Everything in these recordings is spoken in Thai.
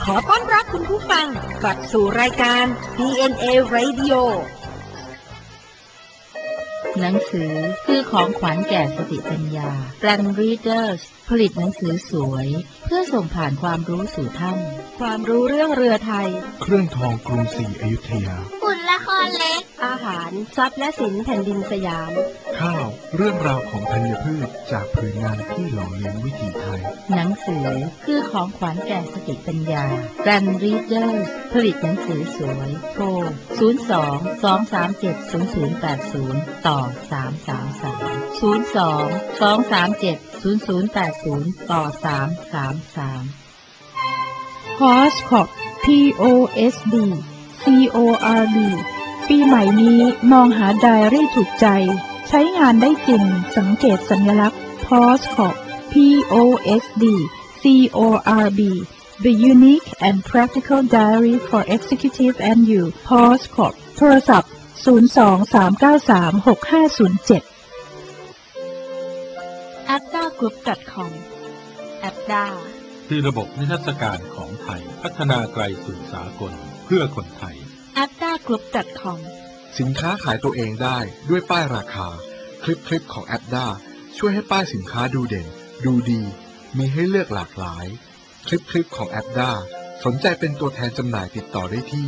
ขอต้อนรับคุณผู้ฟังกลับสู่รายการ DNA Radio หนังสือคือของขวัญแก่สติปัญญา Plan Readers ผลิตหนังสือสวยเพื่อส่งผ่านความรู้สู่ท่านความรู้เรื่องเรือไทยเครื่องทองกรุงศรีอยุธยาหุ่นละครเล็กอาหารทรัพย์และสินแผ่นดินสยามข้าวเรื่องราวของธัญพืชจากผืนนาที่หล่อเลี้ยงวิถีไทยหนังสือคือของขวัญแก่สติปัญญา Plan Readers ผลิตหนังสือสวยโทร02-237-0080ต่อ333 02-237-0080ต่อ333 POSCOB POSD CORB ปีใหม่นี้มองหาไดอารี่ถูกใจใช้งานได้จริงสังเกตสัญลักษณ์ POSCOB POSD CORB The Unique and Practical Diary for Executive and You POSCOB โทรศัพท์023936507 apdagroup.com apda คือระบบนิทรรศการของไทยพัฒนาไกลสู่สากลเพื่อคนไทย apdagroup.com สินค้าขายตัวเองได้ด้วยป้ายราคาคลิปของ Apda ช่วยให้ป้ายสินค้าดูเด่นดูดีมีให้เลือกหลากหลายคลิปของ Apda สนใจเป็นตัวแทนจำหน่ายติดต่อได้ที่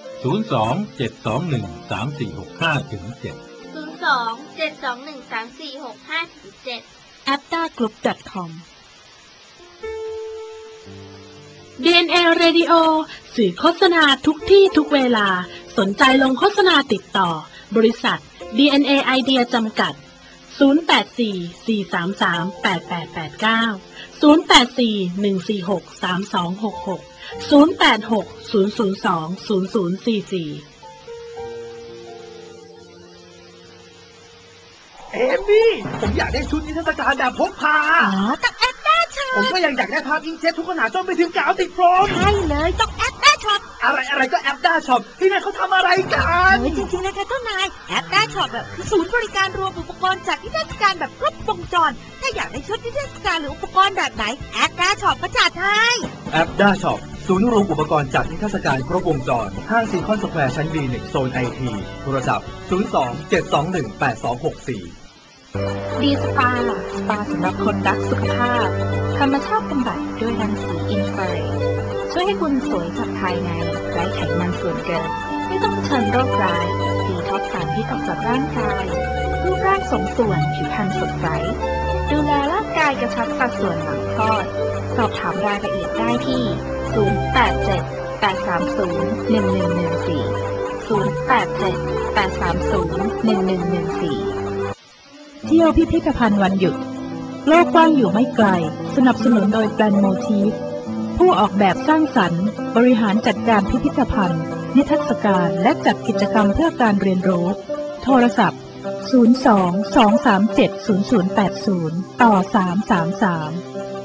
02-721-3465-7 apdagroup.com DNA Radio สื่อโฆษณาทุกที่ทุกเวลาสนใจลงโฆษณาติดต่อบริษัท DNA Idea จำกัด 084-433-8889 084-146-3266 086-002-0044 เอมี่ผมอยากได้ชุดนิทรรศการแบบพกพาต้องแอปแด้ช็อปผมก็ยังอยากได้ภาพอิงเจ็ตทุกขนาดจนไปถึงกาวติดโฟมใช่เลยต้องแอปแด้ช็อปอะไรก็แอปแด้ช็อปที่นั่นเขาทำอะไรกันจริงๆนะคะเจ้านายแอปแด้ช็อปแบบคือศูนย์บริการรวมอุปกรณ์จากนิทรรศการแบบครบวงจรถ้าอยากได้ชุดนิทรรศการหรืออุปกรณ์แบบไหนแอปแด้ช็อปก็จัดให้แอปแด้ช็อปศูนย์รวมอุปกรณ์จากนิทรรศการครบวงจรห้างซีคอนสแควร์ชั้น B1 โซน IT โทรศัพท์02-721-8264 ดีสปาสำหรับคนรักสุขภาพธรรมชาติบำบัดด้วยรังสีอินฟราเรดช่วยให้คุณสวยจากภายในไร้ไขมันส่วนเกินไม่ต้องเผชิญโรคร้ายดีท็อกซ์สารพิษออกจากร่างกายรูปร่างสมส่วนผิวพรรณสดใสดูแลร่างกายกระชับสัดส่วนหลังคลอดสอบถามรายละเอียดได้ที่087-830-1114 เที่ยวพิพิธภัณฑ์วันหยุดโลกกว้างอยู่ไม่ไกลสนับสนุนโดย Plan Motif ผู้ออกแบบสร้างสรรค์บริหารจัดการพิพิธภัณฑ์นิทรรศการและจัดกิจกรรมเพื่อการเรียนรู้โทรศัพท์02-237-0080ต่อ333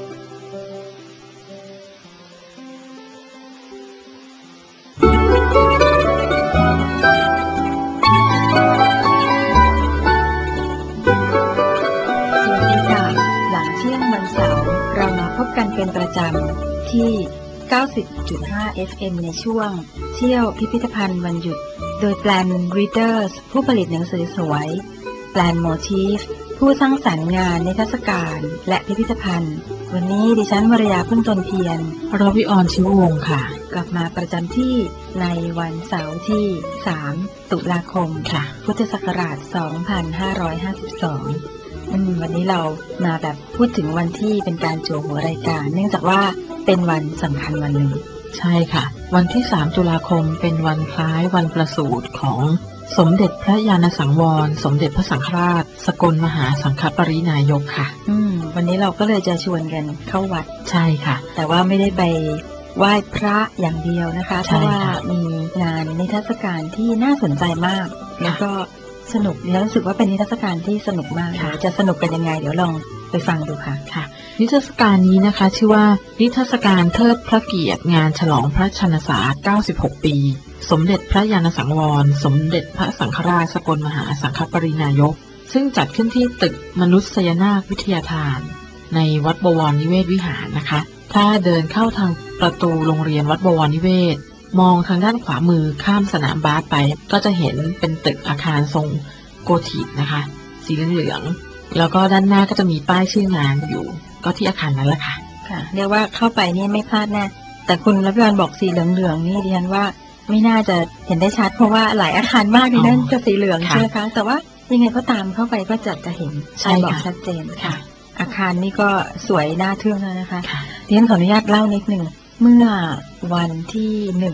พบกันเป็นประจำที่ 90.5 FM ในช่วงเที่ยวพิพิธภัณฑ์วันหยุดโดย Plan Readers ผู้ผลิตหนังสือสวย Plan Motif ผู้สร้างสรรค์งานนิทรรศการและพิพิธภัณฑ์วันนี้ดิฉันวรยาพึ่งตนเพียรรวิอรชิววงศ์ค่ะกลับมาประจำที่ในวันเสาร์ที่3ตุลาคมค่ะพุทธศักราช2552วันนี้เรามาแบบพูดถึงวันที่เป็นการจั่วหัวรายการเนื่องจากว่าเป็นวันสำคัญวันหนึ่งใช่ค่ะวันที่3ตุลาคมเป็นวันคล้ายวันประสูติของสมเด็จพระญาณสังวรสมเด็จพระสังฆราชสกลมหาสังฆปรินายกค่ะวันนี้เราก็เลยจะชวนกันเข้าวัดใช่ค่ะแต่ว่าไม่ได้ไปไหว้พระอย่างเดียวนะคะเพราะว่ามีงานนิทรรศการที่น่าสนใจมากแล้วก็สนุกแล้วรู้สึกว่าเป็นนิทรรศการที่สนุกมากจะสนุกกันยังไงเดี๋ยวลองไปฟังดูค่ะค่ะนิทรรศการนี้นะคะชื่อว่านิทรรศการเทิดพระเกียรติงานฉลองพระชนสาร96 ปีสมเด็จพระญาณสังวรสมเด็จพระสังฆราชสกลมหาสังฆปรินายกซึ่งจัดขึ้นที่ตึกมนุษยนาถวิทยาทานในวัดบวรนิเวศวิหารนะคะถ้าเดินเข้าทางประตูโรงเรียนวัดบวรนิเวศมองทางด้านขวามือข้ามสนามบาสไปก็จะเห็นเป็นตึกอาคารทรงโกธิกนะคะสีเหลืองๆแล้วก็ด้านหน้าก็จะมีป้ายชื่องานอยู่ก็ที่อาคารนั้นแหละค่ะค่ะเรียกว่าเข้าไปนี่ไม่พลาดแน่แต่คุณรัฐบาลบอกสีเหลืองๆนี่ดิฉันว่าไม่น่าจะเห็นได้ชัดเพราะว่าหลายอาคารมากในนั่นจะสีเหลืองใช่ไหมคะแต่ว่ายังไงก็ตามเข้าไปก็จะเห็นใช่บอกชัดเจนค่ะอาคารนี่ก็สวยน่าทึ่งแล้วนะคะดิฉันขออนุญาตเล่านิดหนึ่งเมื่อวันที่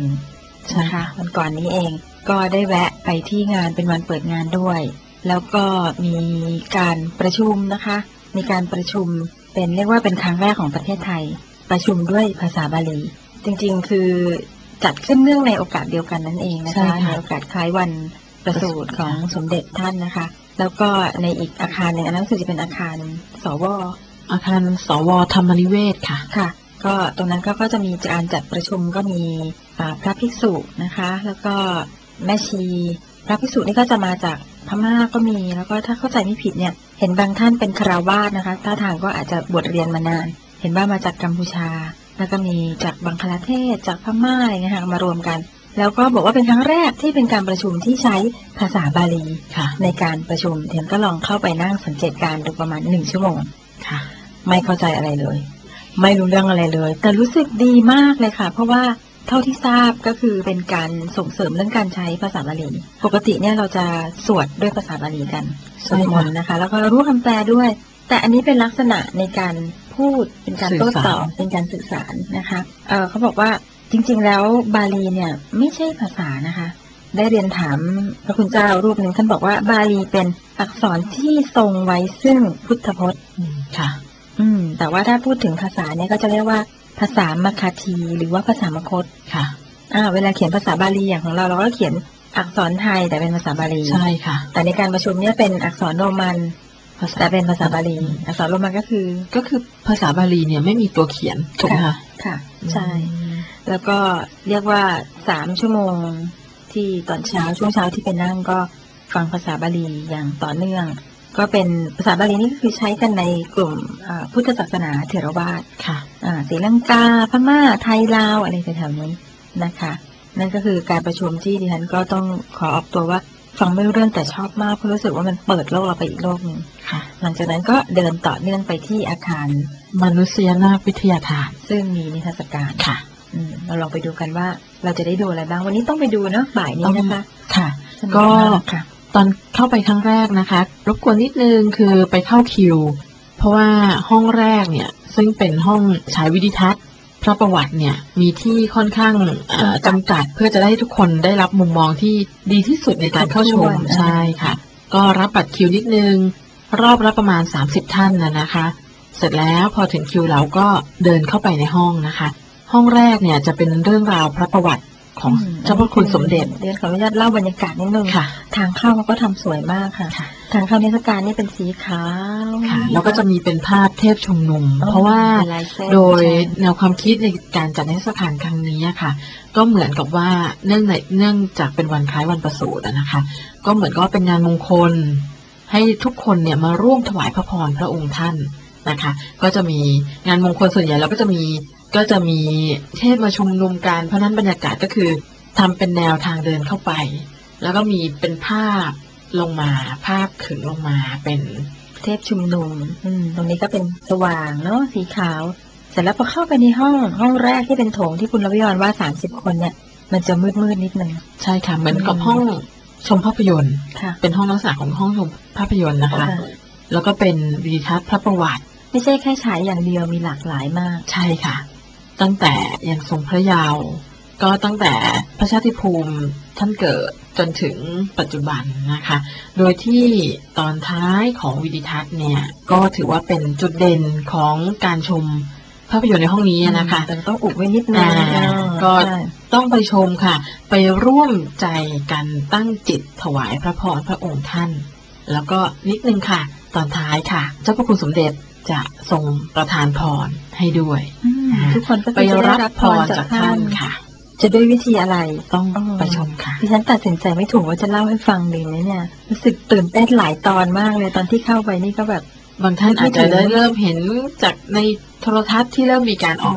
1นะคะวันก่อนนี้เองก็ได้แวะไปที่งานเป็นวันเปิดงานด้วยแล้วก็มีการประชุมนะคะมีการประชุมเป็นเรียกว่าเป็นครั้งแรกของประเทศไทยประชุมด้วยภาษาบาลีจริงๆคือจัดขึ้นเนื่องในโอกาสเดียวกันนั่นเองนะคะในโอกาสคล้ายวันประสูติของสมเด็จท่านนะคะแล้วก็ในอีกอาคารหนึ่งอันนั้นคือจะเป็นอาคารสว. อาคารสว.ธรรมนิเวศค่ะค่ะก็ตรงนั้นก็จะมีการจัดประชุมก็มีพระภิกษุนะคะแล้วก็แม่ชีพระภิกษุนี่ก็จะมาจากพม่าก็มีแล้วก็ถ้าเข้าใจไม่ผิดเนี่ยเห็นบางท่านเป็นคฤหัสถ์นะคะท่าทางก็อาจจะบวชเรียนมานานเห็นว่ามาจากกัมพูชาแล้วก็มีจากบังคลาเทศจากพม่าอะไรเงี้ยค่ะมารวมกันแล้วก็บอกว่าเป็นครั้งแรกที่เป็นการประชุมที่ใช้ภาษาบาลีในการประชุมเห็นก็ลองเข้าไปนั่งสังเกตการดูประมาณ1 ชั่วโมงค่ะไม่เข้าใจอะไรเลยไม่รู้เรื่องอะไรเลยแต่รู้สึกดีมากเลยค่ะเพราะว่าเท่าที่ทราบก็คือเป็นการส่งเสริมเรื่องการใช้ภาษาบาลีปกติเนี่ยเราจะสวดด้วยภาษาบาลีกันสวดมนต์นะคะแล้วก็รู้คำแปลด้วยแต่อันนี้เป็นลักษณะในการพูดเป็นการโต้ตอบเป็นการสื่อสารนะคะเขาบอกว่าจริงๆแล้วบาลีเนี่ยไม่ใช่ภาษานะคะได้เรียนถามพระคุณเจ้ารูปหนึ่งท่านบอกว่าบาลีเป็นอักษรที่ทรงไว้ซึ่งพุทธพจน์ค่ะแต่ว่าถ้าพูดถึงภาษาเนี่ยก็จะเรียกว่าภาษามคธีหรือว่าภาษามคธค่ะเวลาเขียนภาษาบาลีอย่างของเราก็เขียนอักษรไทยแต่เป็นภาษาบาลีใช่ค่ะแต่ในการประชุมเนี่ยเป็นอักษรโรมันแต่เป็นภาษาบาลีอักษรโรมันก็คือภาษาบาลีเนี่ยไม่มีตัวเขียนถูกไหมคะค่ะใช่แล้วก็เรียกว่า3 ชั่วโมงที่ตอนเช้าช่วงเช้าที่ไปนั่งก็ฟังภาษาบาลีอย่างต่อเนื่องก็เป็นภาษาบาลีนี่ก็คือใช้กันในกลุ่มพุทธศาสนาเถรวาทค่ะศรีลังกาพม่าไทยลาวอะไรแถวๆนี้นะคะนั่นก็คือการประชุมที่ดิฉันก็ต้องขอออกตัวว่าฟังไม่รู้เรื่องแต่ชอบมากเพราะรู้สึกว่ามันเปิดโลกเราไปอีกโลกนึงค่ะหลังจากนั้นก็เดินต่อเนื่องไปที่อาคารมนุษยนาถวิทยาฐานซึ่งมีนิทรรศการค่ะเราลองไปดูกันว่าเราจะได้ดูอะไรบ้างวันนี้ต้องไปดูเนาะบ่ายนี้นะคะค่ะก็ตอนเข้าไปครั้งแรกนะคะรบกวนนิดนึงคือไปเข้าคิวเพราะว่าห้องแรกเนี่ยซึ่งเป็นห้องฉายวิดิทัศน์พระประวัติเนี่ยมีที่ค่อนข้างจำกัดเพื่อจะได้ทุกคนได้รับมุมมองที่ดีที่สุดในการเข้าชมใช่ค่ะก็รับบัตรคิวนิดนึงรอบละประมาณ30 ท่านนะคะเสร็จแล้วพอถึงคิวเราก็เดินเข้าไปในห้องนะคะห้องแรกเนี่ยจะเป็นเรื่องราวพระประวัติของเจ้าพระคุณสมเด็จเดี๋ยวขออนุญาตเล่าบรรยากาศนิดนึงค่ะทางเข้าเขาก็ทำสวยมากค่ะทางเข้านิทรรศการนี่เป็นสีขาวค่ะแล้วก็จะมีเป็นภาพเทพชุมนุมเพราะว่าโดยแนวความคิดในการจัดนิทรรศการครั้งนี้ค่ะก็เหมือนกับว่าเนื่องจากเป็นวันคล้ายวันประสูตินะคะก็เหมือนก็เป็นงานมงคลให้ทุกคนเนี่ยมาร่วมถวายพระพรพระองค์ท่านนะคะก็จะมีงานมงคลส่วนใหญ่แล้วก็จะมีเทพมาชุมนุมกันเพราะนั้นบรรยากาศก็คือทำเป็นแนวทางเดินเข้าไปแล้วก็มีเป็นภาพลงมาภาพขึงลงมาเป็นเทพชุมนุมตรงนี้ก็เป็นสว่างเนาะสีขาวเสร็จแล้วพอเข้าไปในห้องแรกที่เป็นโถงที่คุณรวิวรณ์ว่า30 คนเนี่ยมันจะมืดนิดนึงใช่ค่ะเหมือนกับห้องชมภาพยนตร์เป็นห้องลักษณะของห้องชมภาพยนตร์นะคะแล้วก็เป็นวิดิทัศน์พระประวัติไม่ใช่แค่ฉายอย่างเดียวมีหลากหลายมากใช่ค่ะตั้งแต่ยังทรงพระเยาว์ก็ตั้งแต่พระชาติภูมิท่านเกิดจนถึงปัจจุบันนะคะโดยที่ตอนท้ายของวิดิทัศน์เนี่ยก็ถือว่าเป็นจุดเด่นของการชมภาพยนตร์ในห้องนี้นะคะแต่ต้องอุบไว้นิดนึงก็ต้องไปชมค่ะไปร่วมใจกันตั้งจิตถวายพระพรพระองค์ท่านแล้วก็นิดนึงค่ะตอนท้ายค่ะเจ้าพระคุณสมเด็จจะทรงประทานพรให้ด้วยทุกคนก็ไปรับพรจากท่านค่ะจะด้วยวิธีอะไรต้องไปชมค่ะดิฉันตัดสินใจไม่ถูกว่าจะเล่าให้ฟังดีไหมเนี่ยรู้สึกตื่นเต้นหลายตอนมากเลยตอนที่เข้าไปนี่ก็แบบบางท่านอาจจะได้เริ่มเห็นจากในโทรทัศน์ที่เริ่มมีการออกข่าวกัน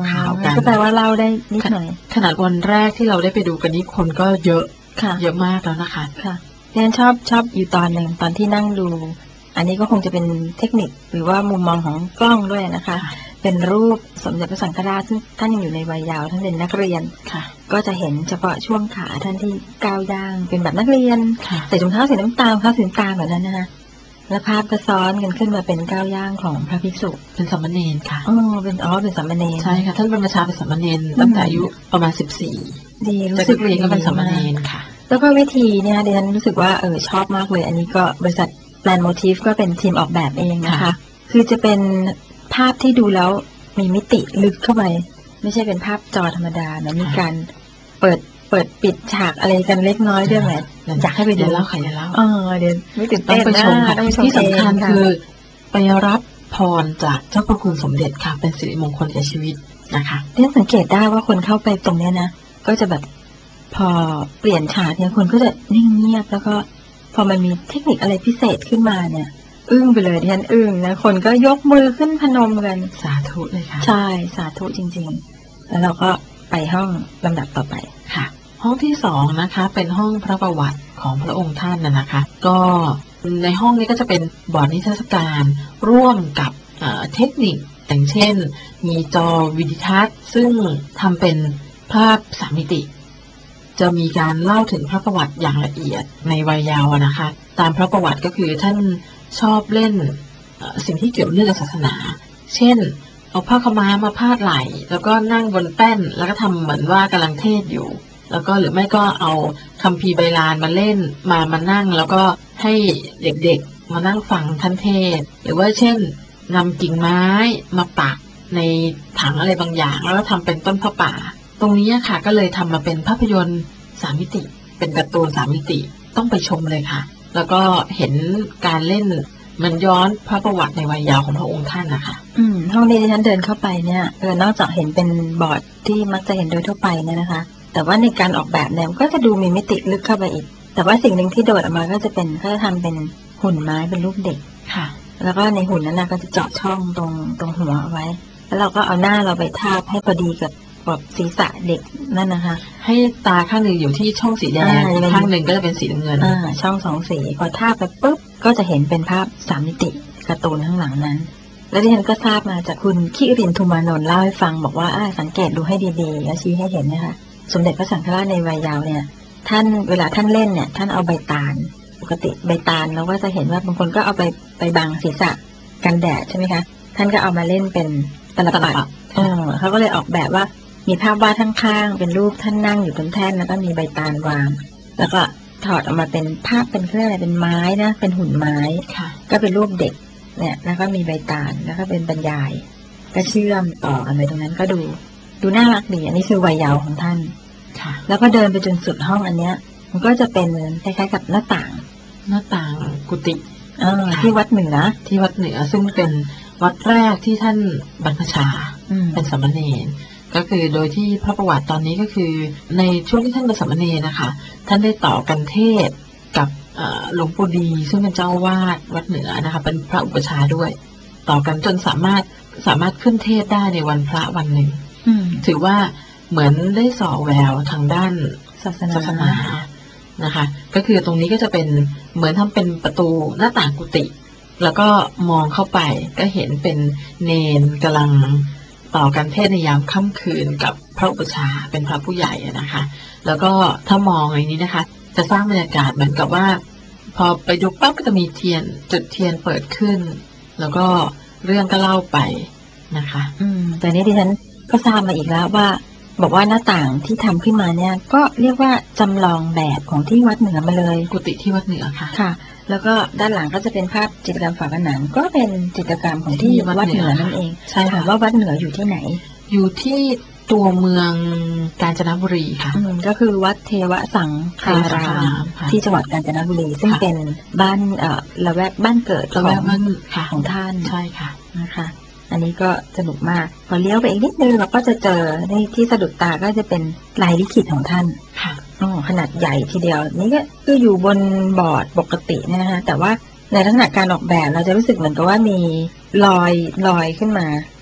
กันก็แปลว่าเล่าได้นิดหน่อยขนาดวันแรกที่เราได้ไปดูกันนี่คนก็เยอะค่ะเยอะมากแล้วนะคะค่ะดิฉันชอบอยู่ตอนหนึ่งตอนที่นั่งดูอันนี้ก็คงจะเป็นเทคนิคหรือว่ามุมมองของกล้องด้วยนะคะเป็นรูปสมเด็จพระสังฆราชซึ่งท่านยังอยู่ในวัยเยาว์ท่านเป็นนักเรียนก็จะเห็นเฉพาะช่วงขาท่านที่ก้าวย่างเป็นแบบนักเรียนใส่ถุงเท้าสีน้ำตาลผ้าสีน้ำตาลแบบนั้นนะคะแล้วภาพก็ซ้อนกันขึ้นมาเป็นก้าวย่างของพระภิกษุเป็นสามเณรค่ะเป็นสามเณรใช่ค่ะท่านบรรพชาเป็นสามเณรตั้งแต่อายุประมาณ14 ดีรู้สึกเรียนก็เป็นสามเณรค่ะแล้วก็วิธีเนี่ยดิฉันรู้สึกว่าชอบมากเลยอันนี้ก็บริษัทแปลนโมทีฟก็เป็นทีมออกแบบเองนะคะคือจะเป็นภาพที่ดูแล้วมีมิติลึกเข้าไปไม่ใช่เป็นภาพจอธรรมดานะมีการเปิดปิดฉากอะไรกันเล็กน้อยด้วยไหมอยากให้ไปดูเล่าใครจะเล่าเดี๋ยวไม่ตื่นต้องไปชมค่ะที่สำคัญคือไปรับพรจากเจ้าพระคุณสมเด็จค่ะเป็นสิริมงคลแก่ชีวิตนะคะที่สังเกตได้ว่าคนเข้าไปตรงนี้นะก็จะแบบพอเปลี่ยนฉากเนี่ยคนก็จะนิ่งเงียบแล้วก็พอมันมีเทคนิคอะไรพิเศษขึ้นมาเนี่ยอึ้งไปเลยที่ฉันอึ้งนะคนก็ยกมือขึ้นพนมกันสาธุเลยค่ะใช่สาธุจริงๆแล้วเราก็ไปห้องลำดับต่อไปค่ะห้องที่2นะคะเป็นห้องพระประวัติของพระองค์ท่านนะคะก็ในห้องนี้ก็จะเป็นบอร์ดนิทรรศการร่วมกับเทคนิคอย่างเช่นมีจอวิดิทัศน์ซึ่งทำเป็นภาพ3 มิติจะมีการเล่าถึงพระประวัติอย่างละเอียดในวัยเยาว์นะคะตามพระประวัติก็คือท่านชอบเล่นสิ่งที่เกี่ยวเนื่องกับศาสนาเช่นเอาผ้าขม้ามาพาดไหล่แล้วก็นั่งบนแป้นแล้วก็ทำเหมือนว่ากำลังเทศอยู่แล้วก็หรือไม่ก็เอาคัมภีร์ไบลานมาเล่นมานั่งแล้วก็ให้เด็กๆมานั่งฟังท่านเทศหรือว่าเช่นนำกิ่งไม้มาปักในถังอะไรบางอย่างแล้วก็ทำเป็นต้นผ้าป่าตรงนี้ค่ะก็เลยทำมาเป็นภาพยนตร์3 มิติเป็นการ์ตูน3 มิติต้องไปชมเลยค่ะแล้วก็เห็นการเล่นมันย้อนพระประวัติในวัยเยาว์ของพระองค์ท่านนะคะห้องนี้ที่ฉันเดินเข้าไปเนี่ยนอกจากเห็นเป็นบอร์ดที่มักจะเห็นโดยทั่วไปเนี่ยนะคะแต่ว่าในการออกแบบเนี่ยก็จะดูมีมิติลึกเข้าไปอีกแต่ว่าสิ่งหนึ่งที่โดดออกมาก็จะเป็นเขาจะทำเป็นหุ่นไม้เป็นรูปเด็กค่ะแล้วก็ในหุ่นนั้นนะก็จะเจาะช่องตรงหัวเอาไว้แล้วเราก็เอาหน้าเราไปทาบให้พอดีกับศีรษะเด็กนั่นนะคะให้ตาข้างหนึ่งอยู่ที่ช่องสีแดงข้างหนึ่งก็จะเป็นสีน้ำเงินช่อง2 สีพอทาบไปปุ๊บก็จะเห็นเป็นภาพ3 มิติการ์ตูนข้างหลังนั้นแล้วที่ฉันก็ทราบมาจากคุณคิรินทร์ ธุมานนท์เล่าให้ฟังบอกว่าสังเกตดูให้ดีๆแล้วชี้ให้เห็นนะคะสมเด็จพระสังฆราชในวัยเยาว์เนี่ยท่านเวลาท่านเล่นเนี่ยท่านเอาใบตาลปกติใบตาลเราก็จะเห็นว่าบางคนก็เอาไปบังศีรษะกันแดดใช่ไหมคะท่านก็เอามาเล่นเป็นตลับปัดเขาก็เลยออกแบบว่ามีภาพวาดข้างๆเป็นรูปท่านนั่งอยู่บนแท่นแล้วก็มีใบตาลวางแล้วก็ถอดออกมาเป็นภาพเป็นเครื่องอะไรเป็นไม้นะเป็นหุ่นไม้ก็เป็นรูปเด็กเนี่ยแล้วก็มีใบตาลแล้วก็เป็นบรรยายก็เชื่อมต่อกันไปตรงนั้นก็ดูน่ารักดีอันนี้คือวัยเยาว์ของท่านแล้วก็เดินไปจนสุดห้องอันเนี้ยมันก็จะเป็นคล้ายๆกับหน้าต่างกุฏิที่วัดเหนือซึ่งเป็นวัดแรกที่ท่านบรรพชาเป็นสามเณรก็คือโดยที่พระประวัติตอนนี้ก็คือในช่วงที่ท่านเป็นสามเณรนะคะท่านได้ต่อกันเทศกับหลวงปู่ดีซึ่งเป็นเจ้าวาดวัดเหนือนะคะเป็นพระอุปชาด้วยต่อกันจนสามารถขึ้นเทศได้ในวันพระวันหนึ่งถือว่าเหมือนได้ส่อแววทางด้านศาสนานะคะก็คือตรงนี้ก็จะเป็นเหมือนทำเป็นประตูหน้าต่างกุฏิแล้วก็มองเข้าไปก็เห็นเป็นเนนกำลังต่อกันเทศในยามค่ำคืนกับพระอุปชาเป็นพระผู้ใหญ่นะคะแล้วก็ถ้ามองอย่างนี้นะคะจะสร้างบรรยากาศเหมือนกับว่าพอไปดูปั๊บก็จะมีเทียนจุดเทียนเปิดขึ้นแล้วก็เรื่องก็เล่าไปนะคะแต่นี้ดิฉันก็ทราบมาอีกแล้วว่าบอกว่าหน้าต่างที่ทำขึ้นมาเนี่ยก็เรียกว่าจำลองแบบของที่วัดเหนือมาเลยกุฏิที่วัดเหนือค่ะแล้วก็ด้านหลังก็จะเป็นภาพจิตรกรรมฝาผนังก็เป็นจิตรกรรมของที่วัดเหนือนั่นเองใช่ค่ะว่าวัดเหนืออยู่ที่ไหนอยู่ที่ตัวเมืองกาญจนบุรีค่ะก็คือวัดเทวสังฆารามที่จังหวัดกาญจนบุรีซึ่งเป็นบ้านละแวกบ้านเกิดของท่านใช่ค่ะนะคะอันนี้ก็สนุกมากพอเลี้ยวไปอีกนิดนึงเราก็จะเจอในที่สะดุดตาก็จะเป็นลายลิขิตของท่านค่ะขนาดใหญ่ทีเดียวนี่ก็คืออยู่บนบอร์ดปกตินะคะแต่ว่าในลักษณะการออกแบบเราจะรู้สึกเหมือนกับว่ามีลอยขึ้นมา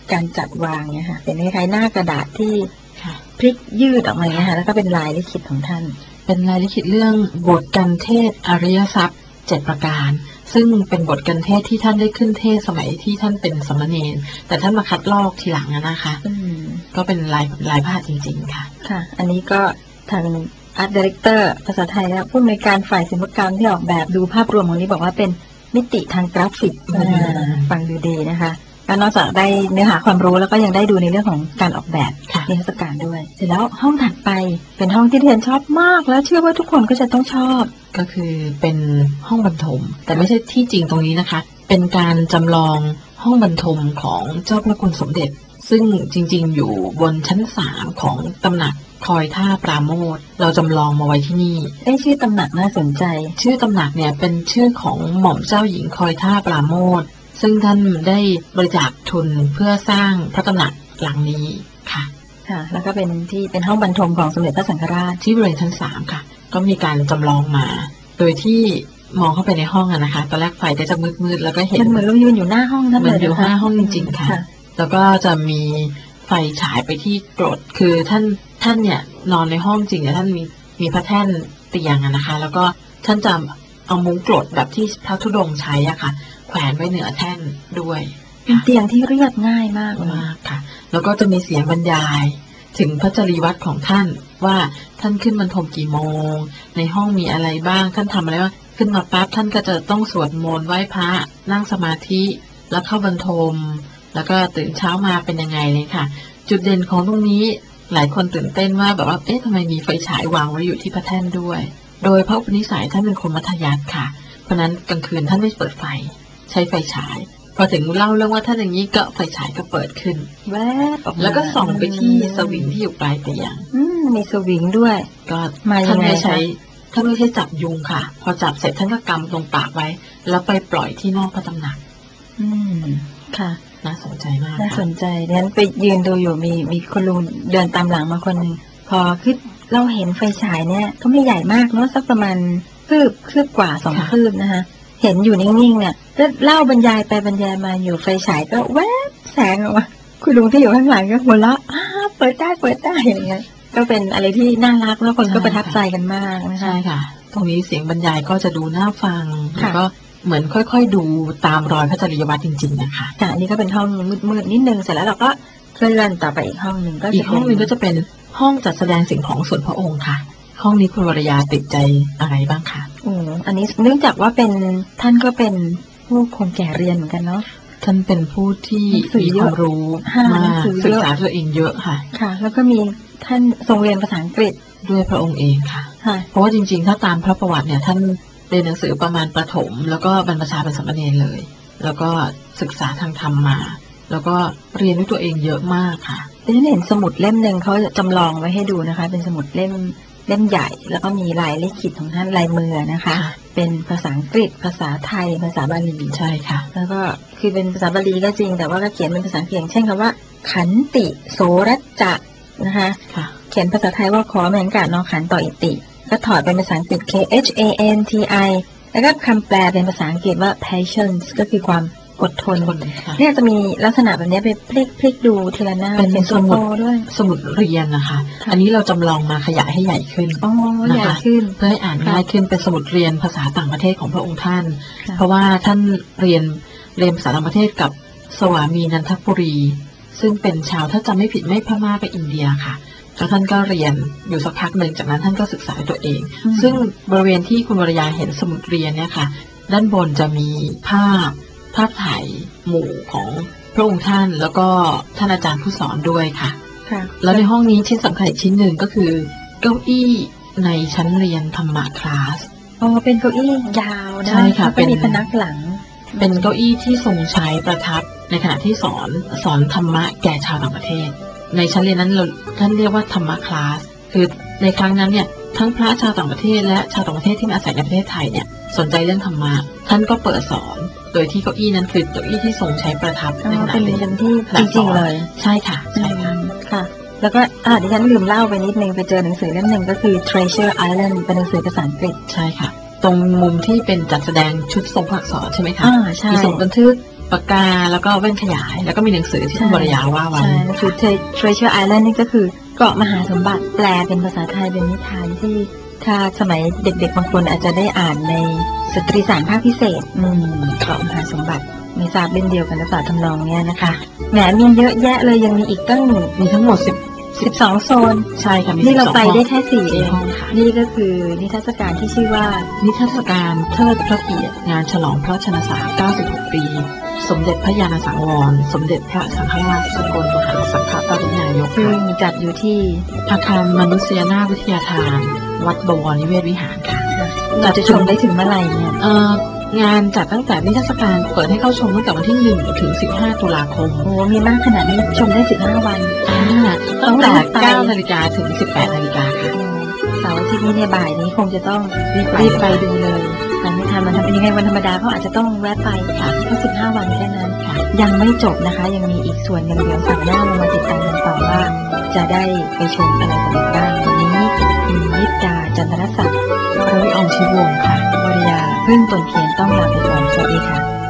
การจัดวางเนี่ยค่ะเป็นคล้ายๆหน้ากระดาษที่ค่ะพลิกยืดออกมาเนี่ยค่ะแล้วก็เป็นลายลิขิตของท่านเป็นรายลิขิตเรื่องบทกันเทศอริยทรัพย์7ประการซึ่งเป็นบทกันเทศที่ท่านได้ขึ้นเทศสมัยที่ท่านเป็นสมณเณรแต่ท่านมาคัดลอกทีหลังนะคะก็เป็นลายผ้าจริงๆค่ะค่ะอันนี้ก็ทางArt Director ภาษาไทยและผู้อำนวยการฝ่ายศิลปกรรมที่ออกแบบดูภาพรวมของนี้บอกว่าเป็นมิติทางกราฟิกฟังดูดีนะคะแล้วนอกจากได้เนื้อหาความรู้แล้วก็ยังได้ดูในเรื่องของการออกแบบนิทรรศการด้วยเสร็จแล้วห้องถัดไปเป็นห้องที่เรียนชอบมากแล้วเชื่อว่าทุกคนก็จะต้องชอบก็คือเป็นห้องบรรทมแต่ไม่ใช่ที่จริงตรงนี้นะคะเป็นการจำลองห้องบรรทมของเจ้าพระคุณสมเด็จซึ่งจริงๆอยู่บนชั้น3ของตำหนักคอยท่าปราโมทย์เราจำลองมาไว้ที่นี่ชื่อตำหนักน่าสนใจชื่อตำหนักเนี่ยเป็นชื่อของหม่อมเจ้าหญิงคอยท่าปราโมทย์ซึ่งท่านได้บริจาคทุนเพื่อสร้างพระตำหนักหลังนี้ค่ะค่ะแล้วก็เป็นห้องบรรทมของสมเด็จพระสังฆราชที่บริเวณชั้น3ค่ะก็มีการจำลองมาโดยที่มองเข้าไปในห้องนะคะตอนแรกไฟก็จะมืดๆแล้วก็เห็นมันเหมือนเรายืนอยู่หน้าห้องนั่นเลยมันอยู่หน้าห้องจริงๆค่ะแล้วก็จะมีไฟฉายไปที่กรดคือท่านเนี่ยนอนในห้องจริงเนี่ยท่านมีพระแท่นเตียงนะคะแล้วก็ท่านจะเอามุ้งกรดแบบที่พระธุดงค์ใช้อะค่ะแขวนไว้เหนือแท่นด้วยเป็นเตียงที่เรียบง่ายมากค่ะแล้วก็จะมีเสียงบรรยายถึงพระจริยวัตรของท่านว่าท่านขึ้นบรรทมกี่โมงในห้องมีอะไรบ้างท่านทำอะไรบ้างขึ้นมาปั๊บท่านก็จะต้องสวดมนต์ไหว้พระนั่งสมาธิแล้วเข้าบรรทมแล้วก็ตื่นเช้ามาเป็นยังไงเลยค่ะจุดเด่นของตรงนี้หลายคนตื่นเต้นว่าแบบว่าเอ๊ะทำไมมีไฟฉายวางไว้อยู่ที่พระแท่นด้วยโดยพระอุปนิสัยท่านเป็นคนมัธยัสถ์ค่ะเพราะนั้นกลางคืนท่านไม่เปิดไฟใช้ไฟฉายพอถึงเล่าเรื่องว่าท่านอย่างนี้ก็ไฟฉายก็เปิดขึ้นแวบแล้วก็ส่องไปที่สวิงที่อยู่ปลายเตียงมีสวิงด้วยก็ท่านไม่ใช้จับยุงค่ะพอจับเสร็จท่านก็กำตรงปากไว้แล้วไปปล่อยที่นอกพระตำหนักค่ะน่าสนใจมากน่าสนใจดังนั้นไปยืนดูอยู่มีคนลุงเดินตามหลังมาคนหนึ่งพอขึ้นเราเห็นไฟฉายเนี่ยก็ไม่ใหญ่มากเนาะสักประมาณคืบกว่า2 คืบนะคะเห็นอยู่นิ่งๆเนี่ยแล้วเล่าบรรยายไปบรรยายมาอยู่ไฟฉายก็แวบแสงออกมาคุณลุงที่อยู่ข้างหลังก็หัวเราะเปิดได้อย่างเงี้ยก็เป็นอะไรที่น่ารักแล้วคนก็ประทับใจกันมากนะคะใช่ค่ะตรงนี้เสียงบรรยายก็จะดูน่าฟังแล้วก็เหมือนค่อยๆดูตามรอยพระจริยวัตรจริงๆนะคะค่ะอันนี้ก็เป็นห้องมืดๆนิดนึงเสร็จแล้วเราก็เคลื่อนต่อไปอีกห้องนึงก็จะเป็นห้องจัดแสดงสิ่งของส่วนพระองค์ค่ะห้องนี้คุณวรยาติดใจอะไรบ้างคะอันนี้เนื่องจากว่าท่านก็เป็นผู้คงแก่เรียนเหมือนกันเนาะท่านเป็นผู้ที่มีความรู้มากศึกษาตัวเองเยอะค่ะค่ะแล้วก็มีท่านทรงเรียนภาษาอังกฤษด้วยพระองค์เองค่ะเพราะว่าจริงๆถ้าตามพระประวัติเนี่ยท่านเรียนหนังสือประมาณประถมแล้วก็บรรพชาเป็นสามเณรเลยแล้วก็ศึกษาทางธรรมมาแล้วก็เรียนด้วยตัวเองเยอะมากค่ะดิฉันเห็นสมุดเล่มนึงเขาจำลองไว้ให้ดูนะคะเป็นสมุดเล่มใหญ่แล้วก็มีลายลิขิตของท่านลายมือนะคะเป็นภาษาอังกฤษภาษาไทยภาษาบาลีใช่ค่ะแล้วก็คือเป็นภาษาบาลีก็จริงแต่ว่าก็เขียนเป็นภาษาอังกฤษเช่นคำว่าขันติโสรัจจะนะคะเขียนภาษาไทยว่าขอเหมือนกันนอขันต่ออิติก็ถอดเป็นภาษาอังกฤษ KHANTI แล้วก็คำแปลเป็นภาษาอังกฤษว่า patience ก็คือความอดทนเนี่ยจะมีลักษณะแบบนี้ไปพลิกดูทีละหน้าเป็นสมุดด้วยสมุดเรียนนะคะอันนี้เราจำลองมาขยายให้ใหญ่ขึ้นนะคะเพื่อให้อ่านง่ายขึ้นเป็นสมุดเรียนภาษาต่างประเทศของพระองค์ท่านเพราะว่าท่านเรียนภาษาต่างประเทศกับสวามีนันทปุรีซึ่งเป็นชาวถ้าจำไม่ผิดไม่พม่าไปอินเดียค่ะแล้วท่านก็เรียนอยู่สักพักหนึ่งจากนั้นท่านก็ศึกษาตัวเองซึ่งบริเวณที่คุณวรยาเห็นสมุดเรียนเนี่ยค่ะด้านบนจะมีภาพถ่ายหมู่ของพระองค์ท่านแล้วก็ท่านอาจารย์ผู้สอนด้วยค่ะแล้วในห้องนี้ชิ้นสำคัญอีกชิ้นหนึ่งก็คือเก้าอี้ในชั้นเรียนธรรมะคลาสเป็นเก้าอี้ยาวนะใช่ค่ะเป็นพนักหลังเป็นเก้าอี้ที่ทรงใช้ประทับในขณะที่สอนธรรมะแก่ชาวต่างประเทศในชั้นเรียนนั้นท่านเรียกว่าธรรมะคลาสคือในครั้งนั้นเนี่ยทั้งพระชาวต่างประเทศและชาวต่างประเทศที่มาอาศัยในประเทศไทยเนี่ยสนใจเรื่องธรรมะท่านก็เปิดสอนโดยที่เก้าอี้นั้นคือเก้าอี้ที่ทรงใช้ประทับในขณะเรียนที่จริงๆเลยใช่ค่ะใช่ค่ะค่ะแล้วก็ดิฉันลืมเล่าไปนิดนึงไปเจอหนังสือเล่มหนึ่งก็คือ Treasure Island เป็นหนังสือภาษาอังกฤษใช่ค่ะตรงมุมที่เป็นจัดแสดงชุดทรงอักษรใช่ไหมคะใช่มีสมุดบันทึกปากกาแล้วก็แว่นขยายแล้วก็มีหนังสือที่คุณวรยาว่าไว้ใช่คือ Treasure Island นี่ก็คือเกาะมหาสมบัติแปลเป็นภาษาไทยเป็นนิทานที่ถ้าสมัยเด็กๆบางคนอาจจะได้อ่านในสตรีสารภาคพิเศษเกาะมหาสมบัติไม่ทราบเล่นเดียวกันหรือเปล่าทำนองเนี้ยนะคะแหมมีเยอะแยะเลยยังมีอีกตั้งมีทั้งหมด 12โซนใช่ค่ะนี่เราไปได้แค่4เองค่ะนี่ก็คือนิทรรศการที่ชื่อว่านิทรรศการเทิดพระเกียรติงานฉลองพระชนมพรรษา96 ปีสมเด็จพระยาณสังวรสมเด็จพระสังฆราชสกลมหาสังฆปรินายกซึ่งจัดอยู่ที่อาคารมนุษยนาถวิทยาคารวัดบวรนิเวศวิหารค่ะเราจะชมได้ถึงเมื่อไหร่เนี่ยงานจัดตั้งแต่นิทรรศการเปิดให้เข้าชมตั้งแต่วันที่1 ถึง 15 ตุลาคมโอ้มีมากขนาดนี้ชมได้15 วันตั้งแต่ 9 นาฬิกาถึง 18 นาฬิกาค่ะเสาร์อาทิตย์นี้เนี่ยบ่ายนี้คงจะต้องรีบไปดูเลยแต่ไม่ทันมันทำเป็นยังไงวันธรรมดาเขาอาจจะต้องแวะไปค่ะแค่15 วันแค่นั้นค่ะยังไม่จบนะคะยังมีอีกส่วนหนึ่งเดี๋ยวสัปดาห์หน้าเรามาติดตามกันต่อว่าจะได้ไปชมอะไรกันบ้างวันนี้คุณนิดาจันทรศักดิ์ประวิตร อ่อนชีวงศ์ค่ะวรยาพึ่งตนเพียรต้องลาไปก่อนสวัสดีค่ะ